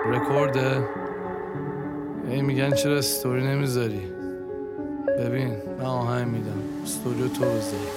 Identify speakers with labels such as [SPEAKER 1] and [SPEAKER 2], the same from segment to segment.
[SPEAKER 1] رکورده. ای میگن چرا استوری نمیذاری؟ ببین من آهنگ میدم، استوریو تو بذاری.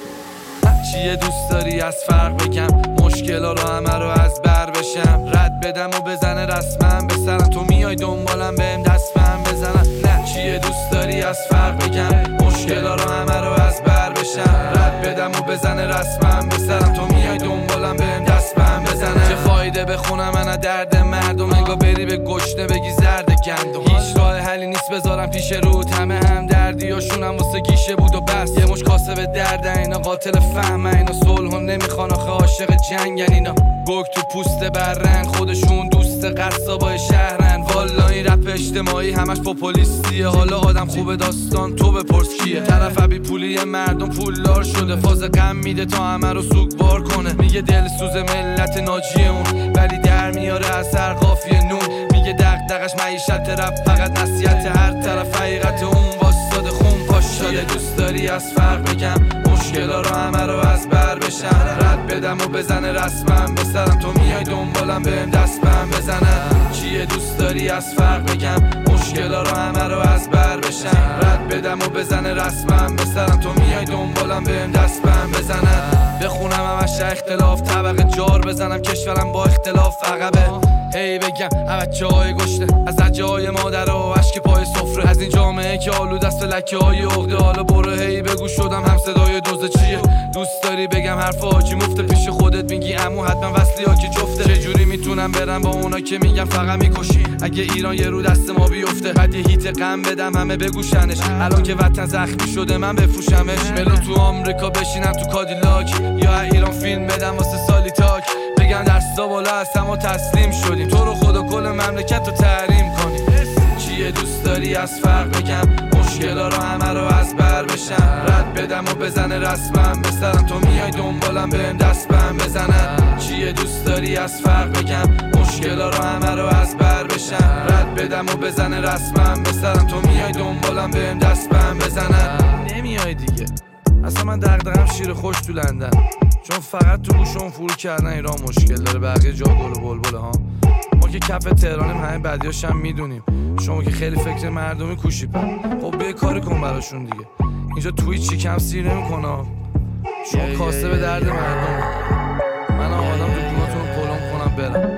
[SPEAKER 1] چیه دوست داری از فرق بگم؟ مشکلا رو همه رو از بر بشم، رد بدم و بزنه رسمم به سرم، تو میای دنبالم بهم دست بهم بزنم. نه چیه دوست داری از فرق بگم؟ مشکلا رو همه رو از بر بشم، رد بدم و بزنه رسمم به سرم، تو میای دنبالم بهم دست بهم بزنه. چه فایده بخونم من درد مردم، انگار بری به گشنه بگی زرد گندم. هیچ راه حلی نیست بذارم پیش رود، همه هم دردیاشونم واسه گیشه بود و بس. یه مش کاسه به درد اینا، قاتل فهم اینا، صلح هم نمیخوان آخه عاشق جنگن اینا. گرگ تو پوست برن، خودشون دوست قصابای شهرن. والا این رپ اجتماعی همش پاپولیستیه، حالا آدم خوبه داستان تو بپرس کیه. طرف بی پولی مردم پولدار شده، فاز غم میده تا همه رو سوگوار کنه. میگه دلسوز ملت ناجیه اون، ولی در میاره از هر قافیه نون. میگه دغدغش معیشت رپ فقط نصیحت، هر طرف حقیقت اون واسطاده خون پاش شده. دوست داری از فرق بگم؟ مشکلا رو همه رو از بر بشم، رد بدم و بزنه رسمم به سرم، تو میای دنبالم بهم دست بهم بزنه. چیه دوست داری از فرق بگم؟ مشکلا رو همه رو از بر بشم، رد بدم و بزنه رسمم به سرم، تو میای دنبالم بهم دست بهم بزنه. بخونم همش اختلاف، طبقه جار بزنم، کشورم با اختلاف عقبه. هی بگم بچه‌های گشته از جای مادر و اشک پای سفره، از این جامعه که آلود است لکه‌های عقده. حالا برو هی بگو شدم هم صدای دوزه چیه. دوست داری بگم حرف حاجی مفته، پیش خودت میگی عمو حتما وصلی ها که جفته. چجوری میتونم برم با اونا که میگم فقط میکشی؟ اگه ایران یه رو دست ما بیفته، بعد یه هیت غم بدم همه بگوشنش. الان که وطن زخمی شده من بفروشمش، ملو تو آمریکا بشینم تو کادیلاک، یا ایران فیلم بدم واسه سالی تاک. بگن دستا بالا از هم و تسلیم شدیم، تو رو خدا کل مملکت رو تحریم کنیم. چیه دوست داری از فرق بگم؟ مشکلا رو همه رو از بر بشم، رد بدم و بزنه رسمم به سرم، تو میای دنبالم بهم دست بهم بزنه. چیه دوست داری از فرق بگم؟ مشکلا رو همه رو از بر بشم، رد بدم و بزنه رسمم به سرم، تو میای دنبالم بهم دست بهم بزنه. نمیای دیگه اصلا، من دغدغه‌ام شیر خوش تو لندن، چون فقط تو گوشم فرو کردن ایران مشکل داره، بقیه جا گل و بلبله ها. ما که کف تهرانیم، همه بدیاش هم میدونیم. شما که خیلی فکر مردمی کوشیپن، خب بیا کاری کن براشون دیگه. اینجا توی چی کم سیر نمیکنه، شما کاسه به درد مردم. من آمادم تو جونتون پلم کنم برم.